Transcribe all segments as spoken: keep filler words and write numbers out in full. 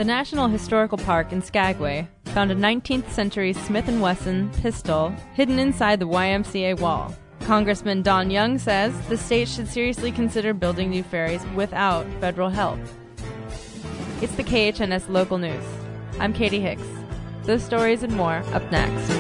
The National Historical Park in Skagway found a nineteenth century Smith and Wesson pistol hidden inside the Y M C A wall. Congressman Don Young says the state should seriously consider building new ferries without federal help. It's the K H N S Local News. I'm Katie Hicks. Those stories and more up next.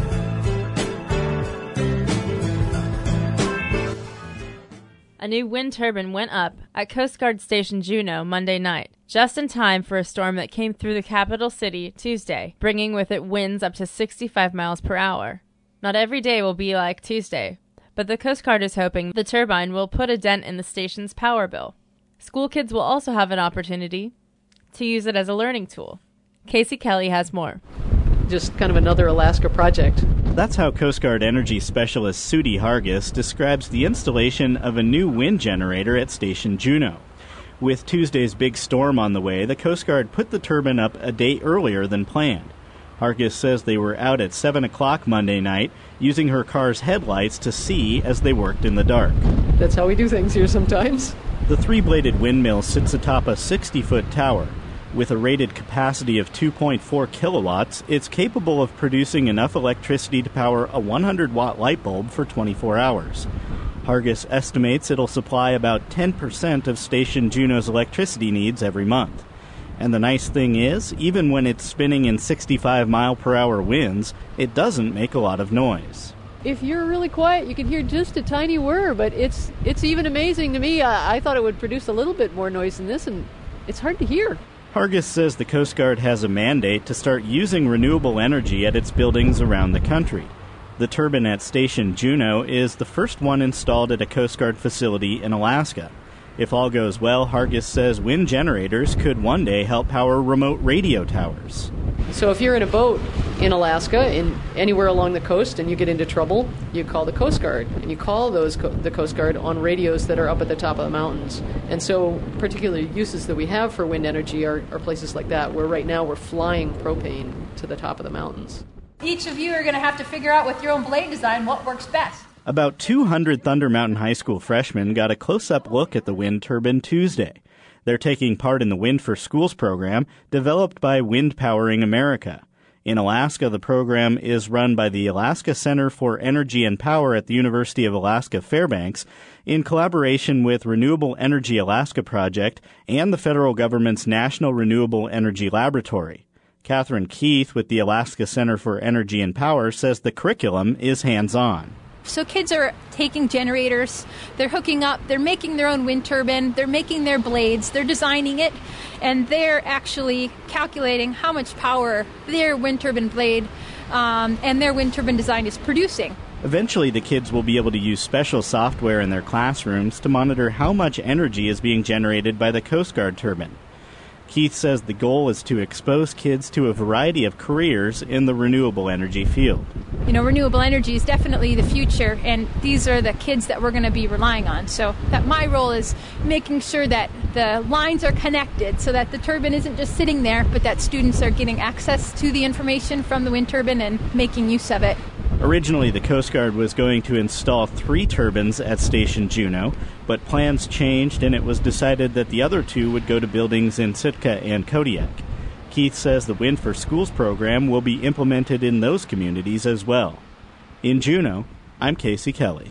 A new wind turbine went up at Coast Guard Station Juneau Monday night, just in time for a storm that came through the capital city Tuesday, bringing with it winds up to sixty-five miles per hour. Not every day will be like Tuesday, but the Coast Guard is hoping the turbine will put a dent in the station's power bill. School kids will also have an opportunity to use it as a learning tool. Casey Kelly has more. Just kind of another Alaska project. That's how Coast Guard Energy Specialist Sudie Hargis describes the installation of a new wind generator at Station Juneau. With Tuesday's big storm on the way, the Coast Guard put the turbine up a day earlier than planned. Hargis says they were out at seven o'clock Monday night using her car's headlights to see as they worked in the dark. That's how we do things here sometimes. The three-bladed windmill sits atop a sixty-foot tower. With a rated capacity of two point four kilowatts, it's capable of producing enough electricity to power a one hundred watt light bulb for twenty-four hours. Hargis estimates it'll supply about ten percent of Station Juneau's electricity needs every month. And the nice thing is, even when it's spinning in sixty-five mile per hour winds, it doesn't make a lot of noise. If you're really quiet, you can hear just a tiny whir, but it's it's even amazing to me. I, I thought it would produce a little bit more noise than this, and it's hard to hear. Hargis says the Coast Guard has a mandate to start using renewable energy at its buildings around the country. The turbine at Station Juneau is the first one installed at a Coast Guard facility in Alaska. If all goes well, Hargis says wind generators could one day help power remote radio towers. So if you're in a boat in Alaska, in anywhere along the coast, and you get into trouble, you call the Coast Guard. And you call those co- the Coast Guard on radios that are up at the top of the mountains. And so particular uses that we have for wind energy are, are places like that, where right now we're flying propane to the top of the mountains. Each of you are going to have to figure out with your own blade design what works best. About two hundred Thunder Mountain High School freshmen got a close-up look at the wind turbine Tuesday. They're taking part in the Wind for Schools program developed by Wind Powering America. In Alaska, the program is run by the Alaska Center for Energy and Power at the University of Alaska Fairbanks in collaboration with Renewable Energy Alaska Project and the federal government's National Renewable Energy Laboratory. Catherine Keith with the Alaska Center for Energy and Power says the curriculum is hands-on. So kids are taking generators, they're hooking up, they're making their own wind turbine, they're making their blades, they're designing it, and they're actually calculating how much power their wind turbine blade um, and their wind turbine design is producing. Eventually, the kids will be able to use special software in their classrooms to monitor how much energy is being generated by the Coast Guard turbine. Keith says the goal is to expose kids to a variety of careers in the renewable energy field. You know, renewable energy is definitely the future, and these are the kids that we're going to be relying on. So that my role is making sure that the lines are connected so that the turbine isn't just sitting there, but that students are getting access to the information from the wind turbine and making use of it. Originally, the Coast Guard was going to install three turbines at Station Juneau, but plans changed and it was decided that the other two would go to buildings in Sitka and Kodiak. Keith says the Wind for Schools program will be implemented in those communities as well. In Juneau, I'm Casey Kelly.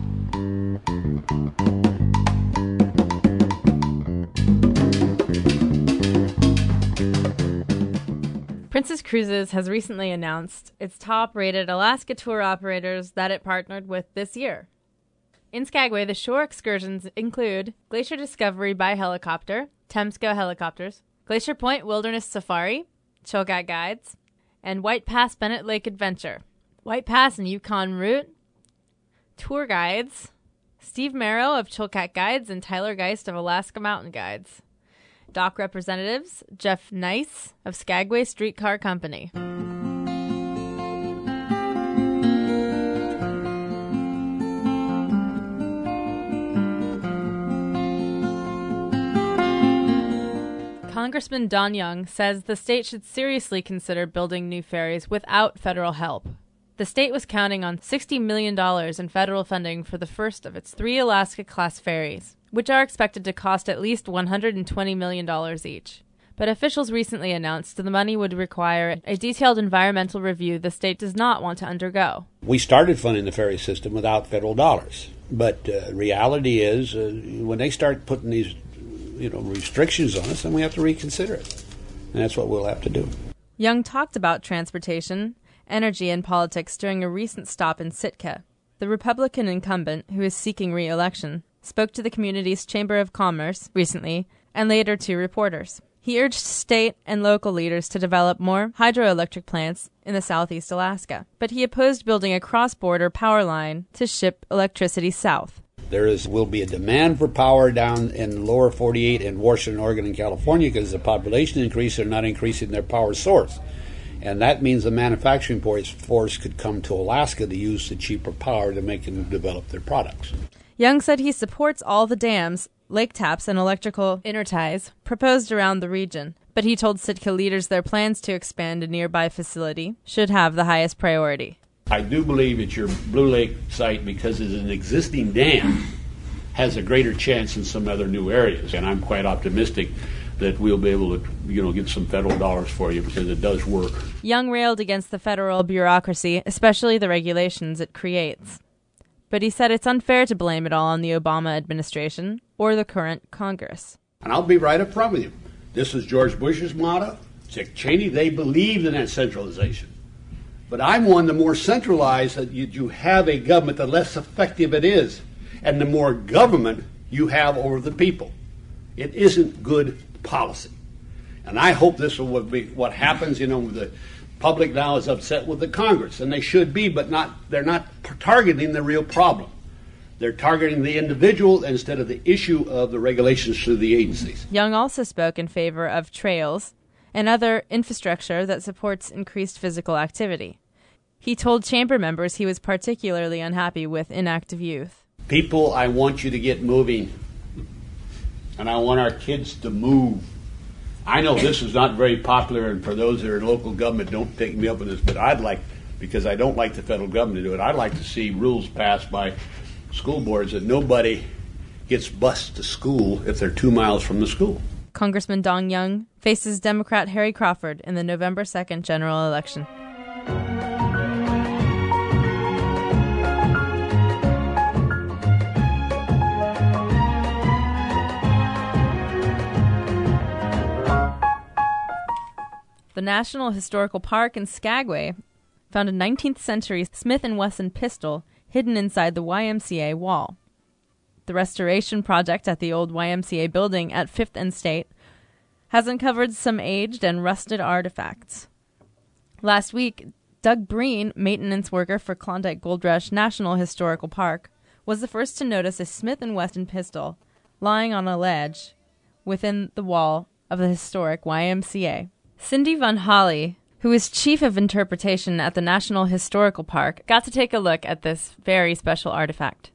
Princess Cruises has recently announced its top-rated Alaska tour operators that it partnered with this year. In Skagway, the shore excursions include Glacier Discovery by Helicopter, Temsco Helicopters, Glacier Point Wilderness Safari, Chilkat Guides, and White Pass Bennett Lake Adventure. White Pass and Yukon Route, tour guides, Steve Merrow of Chilkat Guides and Tyler Geist of Alaska Mountain Guides. Dock representatives, Jeff Nice of Skagway Streetcar Company. Congressman Don Young says the state should seriously consider building new ferries without federal help. The state was counting on sixty million dollars in federal funding for the first of its three Alaska-class ferries, which are expected to cost at least one hundred twenty million dollars each. But officials recently announced the money would require a detailed environmental review the state does not want to undergo. We started funding the ferry system without federal dollars. But uh, reality is, uh, when they start putting these, you know, restrictions on us, then we have to reconsider it. And that's what we'll have to do. Young talked about transportation, energy, and politics during a recent stop in Sitka. The Republican incumbent, who is seeking re-election, spoke to the community's Chamber of Commerce recently and later to reporters. He urged state and local leaders to develop more hydroelectric plants in the southeast Alaska, but he opposed building a cross-border power line to ship electricity south. There is will be a demand for power down in the lower forty-eight in Washington, Oregon, and California because the population increase, they're not increasing their power source. And that means the manufacturing force could come to Alaska to use the cheaper power to make them develop their products. Young said he supports all the dams, lake taps, and electrical interties proposed around the region, but he told Sitka leaders their plans to expand a nearby facility should have the highest priority. I do believe that your Blue Lake site, because it's an existing dam, has a greater chance in some other new areas, and I'm quite optimistic that we'll be able to, you know, get some federal dollars for you because it does work. Young railed against the federal bureaucracy, especially the regulations it creates. But he said it's unfair to blame it all on the Obama administration or the current Congress. And I'll be right up front with you. This is George Bush's motto. Dick Cheney, they believed in that centralization. But I'm one, the more centralized that you, you have a government, the less effective it is. And the more government you have over the people. It isn't good policy. And I hope this will be what happens. You know, the public now is upset with the Congress, and they should be, but not. They're not targeting the real problem. They're targeting the individual instead of the issue of the regulations through the agencies. Young also spoke in favor of trails and other infrastructure that supports increased physical activity. He told chamber members he was particularly unhappy with inactive youth. People, I want you to get moving, and I want our kids to move. I know this is not very popular, and for those that are in local government, don't take me up on this, but I'd like, because I don't like the federal government to do it, I'd like to see rules passed by school boards that nobody gets bused to school if they're two miles from the school. Congressman Don Young faces Democrat Harry Crawford in the November second general election. The National Historical Park in Skagway found a nineteenth century Smith and Wesson pistol hidden inside the Y M C A wall. The restoration project at the old Y M C A building at fifth and State has uncovered some aged and rusted artifacts. Last week, Doug Breen, maintenance worker for Klondike Gold Rush National Historical Park, was the first to notice a Smith and Wesson pistol lying on a ledge within the wall of the historic Y M C A. Cindy Von Holly, who is chief of interpretation at the National Historical Park, got to take a look at this very special artifact.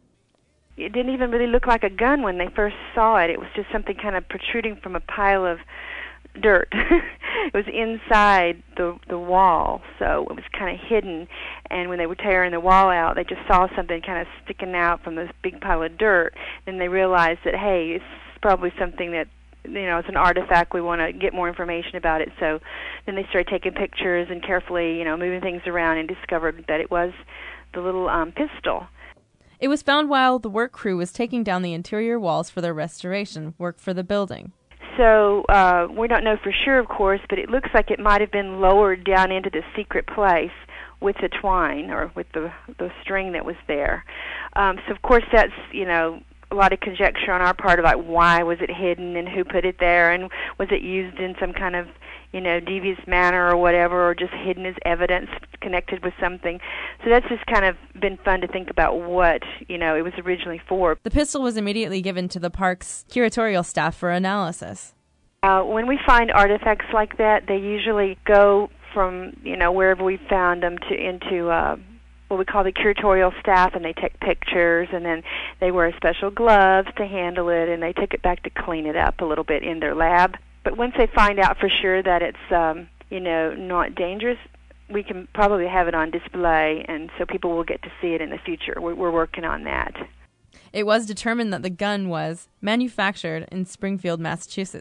It didn't even really look like a gun when they first saw it. It was just something kind of protruding from a pile of dirt. It was inside the the wall, so it was kind of hidden. And when they were tearing the wall out, they just saw something kind of sticking out from this big pile of dirt. Then they realized that, hey, it's probably something that, you know, it's an artifact. We want to get more information about it. So then they started taking pictures and carefully, you know, moving things around and discovered that it was the little um, pistol. It was found while the work crew was taking down the interior walls for their restoration work for the building. So uh, we don't know for sure, of course, but it looks like it might have been lowered down into the secret place with the twine or with the the string that was there. Um, so, of course, that's, you know, a lot of conjecture on our part about why was it hidden and who put it there, and was it used in some kind of, you know, devious manner or whatever, or just hidden as evidence connected with something. So that's just kind of been fun to think about what, you know, it was originally for. The pistol was immediately given to the park's curatorial staff for analysis. Uh, when we find artifacts like that, they usually go from, you know, wherever we found them to into uh, what we call the curatorial staff, and they take pictures, and then they wear special gloves to handle it, and they take it back to clean it up a little bit in their lab. But once they find out for sure that it's, um, you know, not dangerous, we can probably have it on display, and so people will get to see it in the future. We're, we're working on that. It was determined that the gun was manufactured in Springfield, Massachusetts.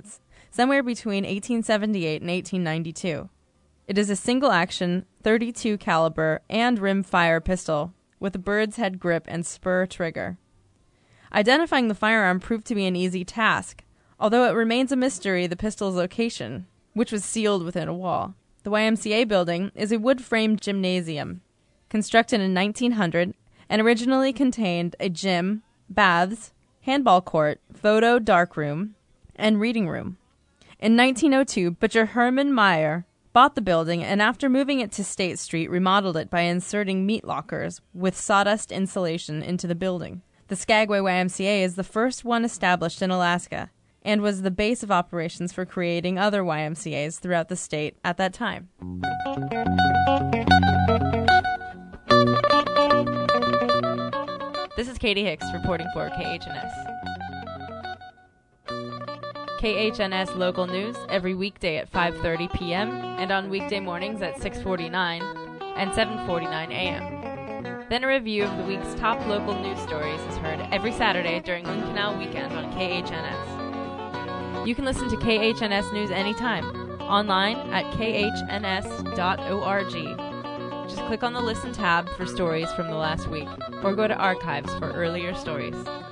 somewhere between eighteen seventy-eight and eighteen ninety-two. It is a single-action, thirty-two caliber and rim-fire pistol with a bird's head grip and spur trigger. Identifying the firearm proved to be an easy task, although it remains a mystery the pistol's location, which was sealed within a wall. The Y M C A building is a wood-framed gymnasium, constructed in nineteen hundred and originally contained a gym, baths, handball court, photo darkroom, and reading room. In nineteen oh two, butcher Herman Meyer bought the building and after moving it to State Street, remodeled it by inserting meat lockers with sawdust insulation into the building. The Skagway Y M C A is the first one established in Alaska and was the base of operations for creating other Y M C As throughout the state at that time. This is Katie Hicks reporting for K H N S. K H N S local news every weekday at five thirty p.m. and on weekday mornings at six forty-nine and seven forty-nine a.m. Then a review of the week's top local news stories is heard every Saturday during Lynn Canal Weekend on K H N S. You can listen to K H N S News anytime, online at k h n s dot org. Just click on the Listen tab for stories from the last week, or go to archives for earlier stories.